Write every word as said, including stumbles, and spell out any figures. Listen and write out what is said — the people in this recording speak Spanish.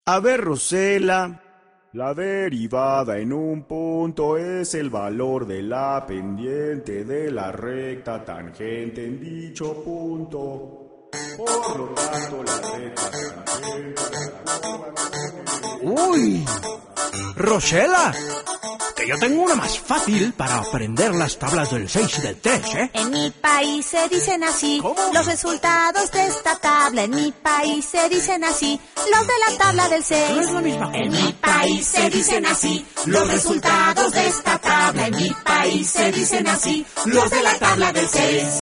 A ver, Rosela. La derivada en un punto es el valor de la pendiente de la recta tangente en dicho punto. Por lo tanto, la recta tangente... ¡Uy! ¡Rosela! Que yo tengo una más fácil para aprender las tablas del seis y del tres, ¿eh? En mi país se dicen así. ¿Cómo? Los resultados de esta tabla. En mi país se dicen así. Los de la tabla del seis. No es la misma cosa. En mi país se dicen así. Los resultados de esta tabla. En mi país se dicen así. Los de la tabla del seis.